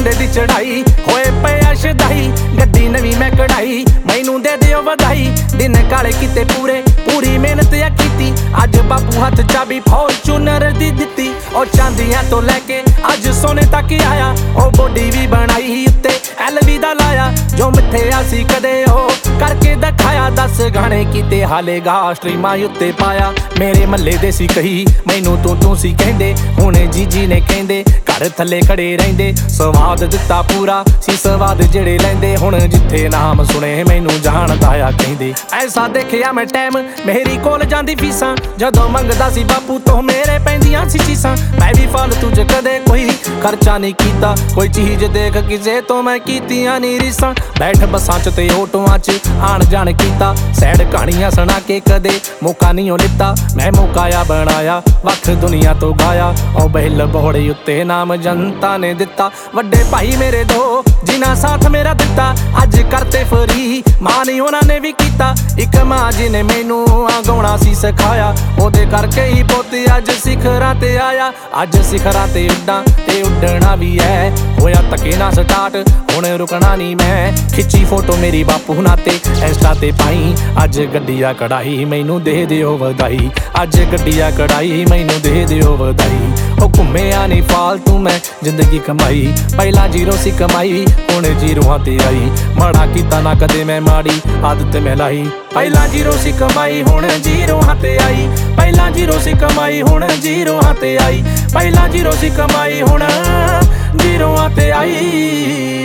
ਮੁੰਡੇ ਦੀ ਚੜਾਈ ਹੋਏ ਪਿਆ ਸ਼ਦਾਈ ਗੱਡੀ ਨਵੀਂ ਮੈਂ ਕਢਾਈ ਮੈਨੂੰ ਦੇ ਦਿਓ ਵਧਾਈ ਦਿਨ ਕਾਲੇ ਕੀਤੇ ਪੂਰੀ ਮਿਹਨਤ ਆ ਕੀਤੀ ਅੱਜ ਬਾਪੂ ਹੱਥ ਚਾਬੀ ਫੋਰਚੂਨਰ ਦੀ ਦਿੱਤੀ ਉਹ ਚਾਂਦੀਆਂ ਤੋਂ ਲੈ ਕੇ ਅੱਜ ਸੋਨੇ ਤੱਕ ਆਇਆ ਉਹ ਬੋਡੀ ਵੀ ਬਣਾਈ ਉੱਤੇ LV ਦਾ ਲਾਇਆ ਜੋ ਮਿੱਥਿਆ ਸੀ ਕਦੇ ਉਹ ਕਰਕੇ ਦਿਖਾਇਆ 10 ਗਾਣੇ ਕੀਤੇ ਹਾਲੇ ਗਾ ਸਟ੍ਰੀਮਾਂ ਉੱਤੇ ਪਾਇਆ ਮੇਰੇ ਮੱਲੇ ਦੇ ਸੀ ਕਹੀ ਮੈਨੂੰ ਤੂੰ ਸੀ ਕਹਿੰਦੇ ਹੁਣ ਜੀ ਨੇ ਕਹਿੰਦੇ ਘਰ ਥੱਲੇ ਖੜੇ ਰਹਿੰਦੇ ਸਵਾਦ ਦਿੱਤਾ ਪੂਰਾ ਸੀ ਸਵਾਦ ਜਿਹੜੇ ਲੈਂਦੇ ਹੁਣ ਜਿੱਥੇ ਨਾਮ ਸੁਣੇ ਮੈਨੂੰ ਜਾਣਦਾ ਆ ਕਹਿੰਦੇ ਐਸਾ ਦੇਖਿਆ ਮੈਂ ਟਾਈਮ ਮੇਰੀ ਕੋਲ ਜਾਂਦੀ ਫੀਸਾਂ ਜਦੋਂ ਮੰਗਦਾ ਸੀ ਬਾਪੂ ਤੋਂ ਮੇਰੇ ਪੈਂਦੀਆਂ ਸੀ ਚੀਸਾਂ ਮੈਂ ਵੀ ਫਾਲਤੂ ਚ ਕਦੇ ਕੋਈ ਖਰਚਾ ਨਹੀਂ ਕੀਤਾ ਕੋਈ ਚੀਜ਼ ਦੇਖ ਕਿਸੇ ਤੋਂ ਮੈਂ ਕੀਤੀਆਂ ਨਹੀਂ ਰੀਸਾਂ ਬੈਠ ਬੱਸਾਂ ਚ ਤੇ ਆਟੋਆਂ ਚ ਆਣ ਜਾਣ ਕੀਤਾ ਸੈਡ ਕਹਾਣੀਆਂ ਸੁਣਾ ਕੇ ਕਦੇ ਮੌਕਾ ਨਹੀਂ ਉਹ ਲਿੱਤਾ ਮੈਂ ਮੌਕਾ ਆ ਬਣਾਇਆ ਵੱਖ ਦੁਨੀਆ ਤੋਂ ਗਾਇਆ ਉਹ ਬਿਲ ਬੋੜੇ ਉੱਤੇ ਨਾਮ ਜਨਤਾ ਨੇ ਦਿੱਤਾ ਵੱਡੇ ਭਾਈ ਮੇਰੇ ਦੋ ਜਿਨ੍ਹਾਂ ਸਾਥ ਮੇਰਾ ਦਿੱਤਾ ਅੱਜ ਕਰਤੇ ਫਰੀ ਮਾਂ ਨਹੀਂ ਉਹਨਾਂ ਨੇ ਵੀ ਕੀਤਾ ਇੱਕ ਮਾਂ ਜੀ ਨੇ ਮੈਨੂੰ ਗਾਉਣਾ ਸੀ ਸਿਖਾਇਆ ਉਹਦੇ ਕਰਕੇ ਹੀ ਪੁੱਤ ਅੱਜ ਸਿਖਰਾਂ ਤੇ ਆਇਆ ਅੱਜ ਸਿਖਰਾਂ ਤੇ ਉੱਡਾਂ ਤੇ ਉੱਡਣਾ ਵੀ ਐ ਹੋਇਆ ਧੱਕੇ ਨਾਲ ਸਟਾਰਟ ਹੁਣ ਰੁਕਣਾ ਨਹੀਂ ਮੈਂ ਖਿੱਚੀ ਫੋਟੋ ਮੇਰੀ ਬਾਪੂ ਨਾਲ ਤੇ ਇੰਸਟਾ ਤੇ ਪਾਈ ਅੱਜ ਗੱਡੀਆਂ ਕਢਾਈ ਮੈਨੂੰ ਦੇ ਦਿਓ ਵਧਾਈ ਅੱਜ ਗੱਡੀਆਂ ਕਢਾਈ ਮੈਨੂੰ ਦੇ ਦਿਓ ਵਧਾਈ ਉਹ ਘੁੰਮਿਆ ਨਹੀਂ ਫਾਲਤੂ ਮੈਂ ਜ਼ਿੰਦਗੀ ਕਮਾਈ ਪਹਿਲਾਂ ਜ਼ੀਰੋ ਸੀ ਕਮਾਈ ਹੁਣ ਜ਼ੀਰੋਆਂ ਤੇ ਆਈ ਮਾੜਾ ਕੀਤਾ ਨਾ ਕਦੇ ਮੈਂ ਮਾੜੀ ਆਦਤ ਮੈਂ ਲਾਈ ਪਹਿਲਾਂ ਜ਼ੀਰੋ ਸੀ ਕਮਾਈ ਹੁਣ ਜ਼ੀਰੋਆਂ ਤੇ ਆਈ ਪਹਿਲਾਂ ਜ਼ੀਰੋ ਸੀ ਕਮਾਈ ਹੁਣ ਜ਼ੀਰੋਆਂ ਤੇ ਆਈ ਪਹਿਲਾਂ ਜ਼ੀਰੋ ਸੀ ਕਮਾਈ ਹੁਣ ਜ਼ੀਰੋਆਂ ਤੇ ਆਈ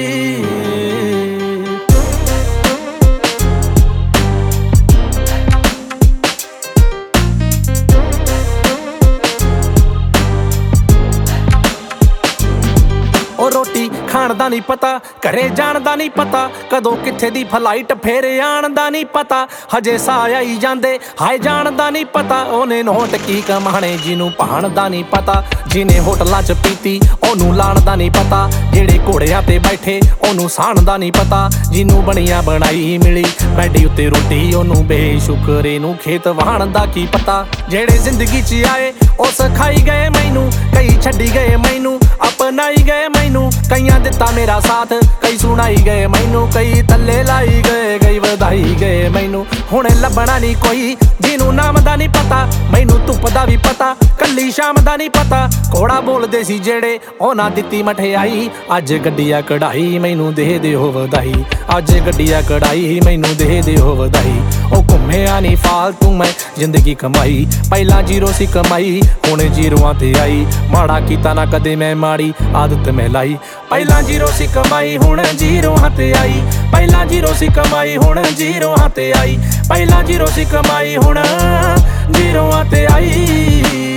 ਉਹ ਰੋਟੀ ਖਾਣ ਦਾ ਨਹੀਂ ਪਤਾ ਘਰੇ ਜਾਣ ਦਾ ਨਹੀਂ ਪਤਾ ਕਦੋਂ ਕਿੱਥੇ ਦੀ ਫਲਾਈਟ ਫੇਰ ਆਣ ਦਾ ਨਹੀਂ ਪਤਾ ਹਜੇ ਸਾਹ ਆਈ ਜਾਂਦੇ ਹਾਏ ਜਾਣ ਦਾ ਨਹੀਂ ਪਤਾ ਉਹਨੇ ਨੋਟ ਕੀ ਕਮਾਣੇ ਜਿਹਨੂੰ ਭਾਣ ਦਾ ਨਹੀਂ ਪਤਾ ਜਿਹਨੇ ਹੋਟਲਾਂ 'ਚ ਪੀਤੀ ਉਹਨੂੰ ਲਾਣ ਦਾ ਨਹੀਂ ਪਤਾ ਜਿਹੜੇ ਘੋੜਿਆਂ ਤੇ ਬੈਠੇ ਉਹਨੂੰ ਸਾਣ ਦਾ ਨਹੀਂ ਪਤਾ ਜਿਹਨੂੰ ਬਣੀਆਂ ਬਣਾਈ ਮਿਲੀ ਬੈਡੀ ਉੱਤੇ ਰੋਟੀ ਉਹਨੂੰ ਬੇਸ਼ੁਕਰੇ ਨੂੰ ਖੇਤ ਵਾਹਣ ਦਾ ਕੀ ਪਤਾ ਜਿਹੜੇ ਜ਼ਿੰਦਗੀ 'ਚ ਆਏ ਉਹ ਸਿਖਾਈ ਗਏ ਮੈਨੂੰ ਕਈ ਛੱਡੀ ਗਏ ਮੈਨੂੰ ਅਪਣਾਈ ਗਏ ਮੈਨੂੰ ਕਈਆਂ ਦਿੱਤਾ ਮੇਰਾ ਸਾਥ ਕਈ ਸੁਣਾਈ ਗਏ ਮੈਨੂੰ ਕਈ ਥੱਲੇ ਲਾਈ ਗਏ ਕਈ ਵਧਾਈ ਗਏ ਮੈਨੂੰ ਹੁਣ ਲੱਭਣਾ ਨਹੀਂ ਕੋਈ ਜਿਹਨੂੰ ਨਾਮ ਦਾ ਨਹੀਂ ਪਤਾ ਮੈਨੂੰ ਧੁੱਪ ਦਾ ਵੀ ਪਤਾ ਕੱਲੀ ਸ਼ਾਮ ਦਾ ਨਹੀਂ ਪਤਾ ਘੋੜਾ ਬੋਲਦੇ ਸੀ ਜਿਹੜੇ ਉਹਨਾਂ ਦਿੱਤੀ ਮਠਿਆਈ ਅੱਜ ਗੱਡੀਆਂ ਕਢਾਈ ਮੈਨੂੰ ਦੇ ਦਿਓ ਵਧਾਈ ਅੱਜ ਗੱਡੀਆਂ ਕਢਾਈ ਮੈਨੂੰ ਦੇ ਦਿਓ ਵਧਾਈ ਉਹ ਘੁੰਮਿਆ ਨਹੀਂ ਫਾਲਤੂ ਮੈਂ ਜ਼ਿੰਦਗੀ ਕਮਾਈ ਪਹਿਲਾਂ ਜ਼ੀਰੋ ਸੀ ਕਮਾਈ ਹੁਣ ਜ਼ੀਰੋਆਂ ਤੇ ਆਈ ਮਾੜਾ ਕੀਤਾ ਨਾ ਕਦੇ ਮੈਂ ਮਾੜੀ ਆਦਤ ਮੈਂ ਲਾਈ ਪਹਿਲਾਂ ਜ਼ੀਰੋ ਸੀ ਕਮਾਈ ਹੁਣ ਜ਼ੀਰੋਆਂ ਤੇ ਆਈ ਪਹਿਲਾਂ ਜ਼ੀਰੋ ਸੀ ਕਮਾਈ ਹੁਣ ਜ਼ੀਰੋਆਂ ਤੇ ਆਈ ਪਹਿਲਾਂ ਜ਼ੀਰੋ ਸੀ ਕਮਾਈ ਹੁਣ ਜ਼ੀਰੋਆਂ ਤੇ ਆਈ